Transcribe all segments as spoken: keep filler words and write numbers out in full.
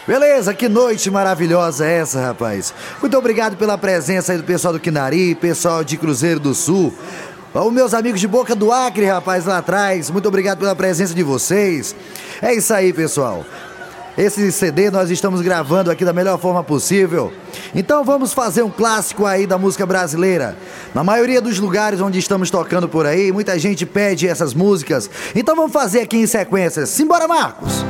Beleza, que noite maravilhosa é essa, rapaz. Muito obrigado pela presença aí do pessoal do Quinari, pessoal de Cruzeiro do Sul, os meus amigos de Boca do Acre, rapaz, lá atrás. Muito obrigado pela presença de vocês. É isso aí, pessoal. Esse C D nós estamos gravando aqui da melhor forma possível. Então vamos fazer um clássico aí da música brasileira. Na maioria dos lugares onde estamos tocando por aí, muita gente pede essas músicas. Então vamos fazer aqui em sequência. Simbora, Marcos!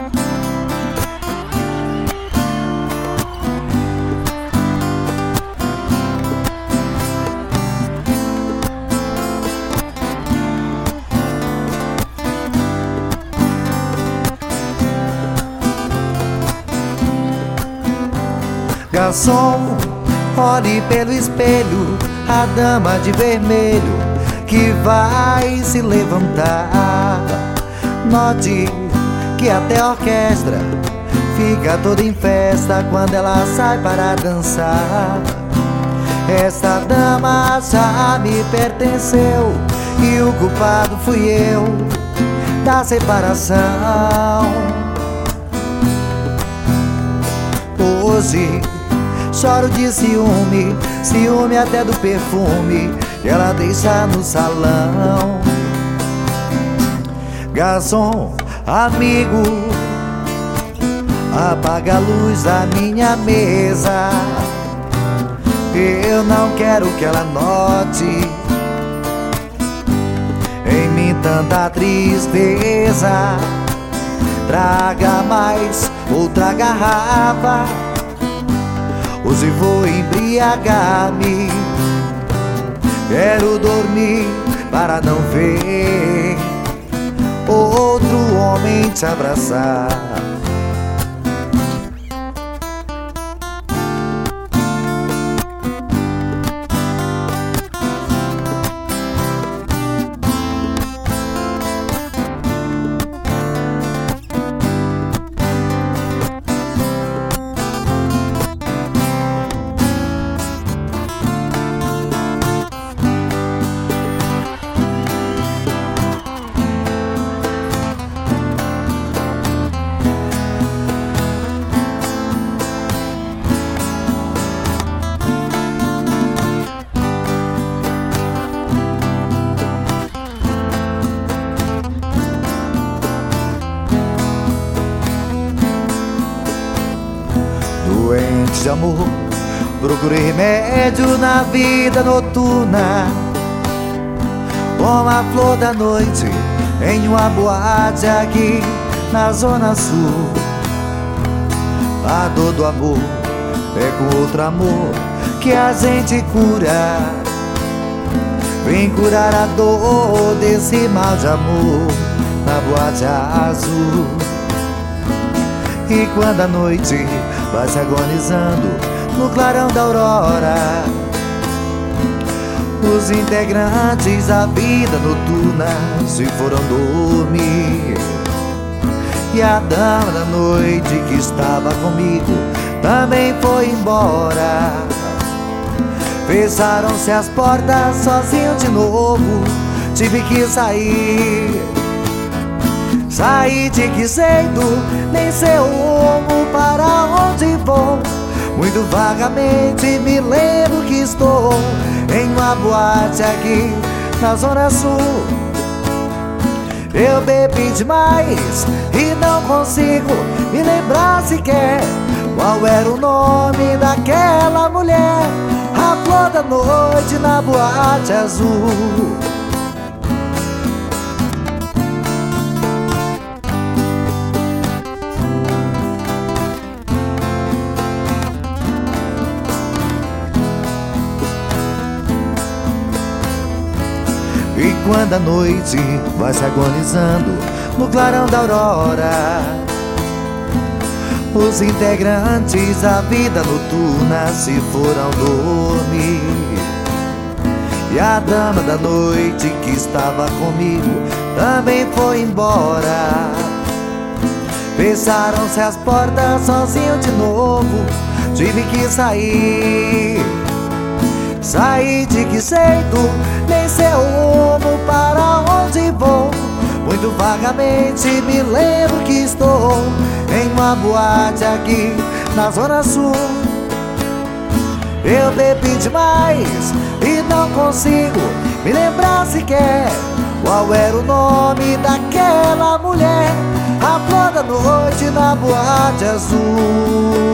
Garçom, olhe pelo espelho a dama de vermelho que vai se levantar. Note que até a orquestra fica toda em festa quando ela sai para dançar. Esta dama já me pertenceu e o culpado fui eu da separação. Hoje choro de ciúme, ciúme até do perfume que ela deixa no salão. Garçom, amigo, apaga a luz da minha mesa. Eu não quero que ela note em mim tanta tristeza. Traga mais outra garrafa, hoje vou embriagar-me. Quero dormir para não ver outro homem te abraçar. Doente de amor, procurei remédio na vida noturna, como a flor da noite em uma boate aqui na Zona Sul. A dor do amor é com outro amor que a gente cura. Vem curar a dor desse mal de amor na boate azul. E quando a noite vai se agonizando no clarão da aurora, os integrantes da vida noturna se foram dormir. E a dama da noite que estava comigo também foi embora. Fecharam-se as portas, sozinho de novo tive que sair. Saí de que jeito, nem sei o rumo para onde vou. Muito vagamente me lembro que estou em uma boate aqui na Zona Sul. Eu bebi demais e não consigo me lembrar sequer qual era o nome daquela mulher. A flor da noite na boate azul. E quando a noite vai se agonizando no clarão da aurora, os integrantes da vida noturna se foram dormir. E a dama da noite que estava comigo também foi embora. Fecharam-se as portas, sozinho de novo tive que sair. Saí de que jeito, nem sei o rumo para onde vou. Muito vagamente me lembro que estou em uma boate aqui na Zona Sul. Eu bebi demais e não consigo me lembrar sequer qual era o nome daquela mulher, a flor da noite na boate azul.